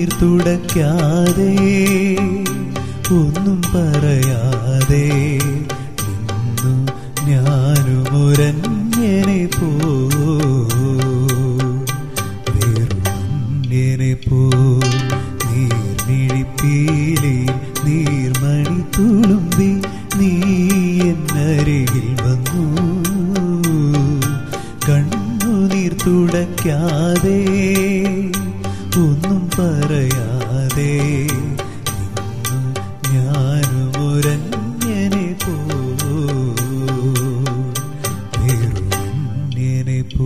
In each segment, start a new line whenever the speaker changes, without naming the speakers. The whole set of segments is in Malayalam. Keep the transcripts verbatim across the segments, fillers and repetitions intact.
കണ്ണുനീർ തുടയ്ക്കാതെ ഒന്നും പറയാതെ നിന്നു ഞാനുമൊരന്യനെ പോ വേറൊരന്യനെ പോ നീർമിഴിപ്പീലി നീർമണി തുളുമ്പി നീ എന്നരികിൽ വന്നു കണ്ണുനീർ തുടയ്ക്കാതെ ഒന്നും പറയാതെ നിന്നു ഞാനുമൊരന്യനെ പോ വേറൊരന്യനെ പോ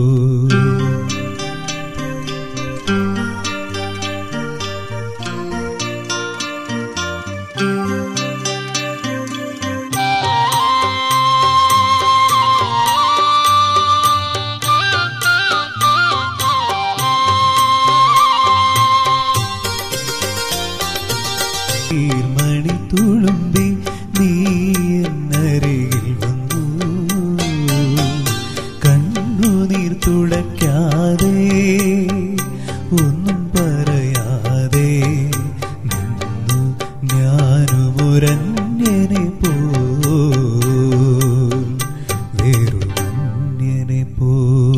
നീർമണി തുളുമ്പി നീ എന്നരികിൽ വന്നു കണ്ണുനീർ തുടയ്ക്കാതെ ഒന്നും പറയാതെ നിന്നു ഞാനുമൊരന്യനെ പോ വേറൊരന്യനെ പോ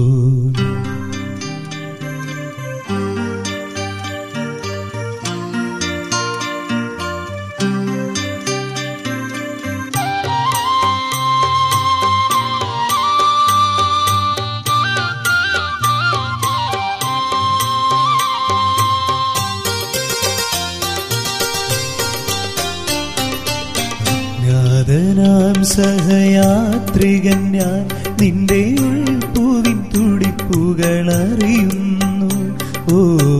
ജ്ഞാതനാം സഹയാത്രികൻ ഞാൻ നിന്റെ ഉൾപ്പൂവിൻ തുടിപ്പുകളറിയുന്നു ഓ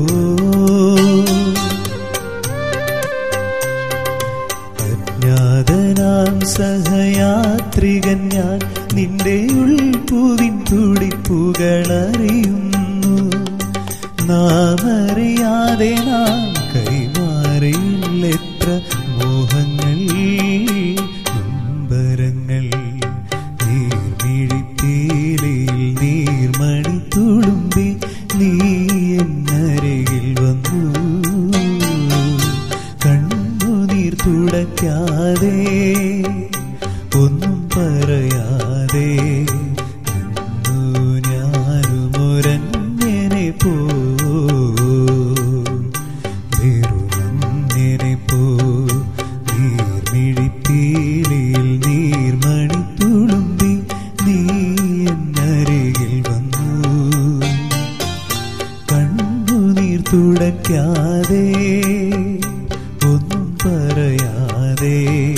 അജ്ഞാതനാം സഹയാത്രികൻ ഞാൻ നിന്റെ ഉൾപ്പൂവിൻ തുടിപ്പുകളറിയുന്നു നാം അറിയാതെ നാം കൈമാറിയില്ലെത്ര മോഹങ്ങൾ നൊമ്പരങ്ങൾ നീർമിഴിപ്പീലിയിൽ നീർമണി തുളുമ്പി നീ എന്നരികിൽ വന്നു കണ്ണുനീർ തുടയ്ക്കാതെ ഒന്നും പറയാതെ നിന്നു ഞാനുമൊരന്യനെ പോ വേറൊരന്യനെ പോ നീർമിഴിപ്പീലിയിൽ നീർമണി തുളുമ്പി നീ എന്നരികിൽ വന്നു കണ്ണുനീർ തുടയ്ക്കാതെ ഒന്നും പറയാതെ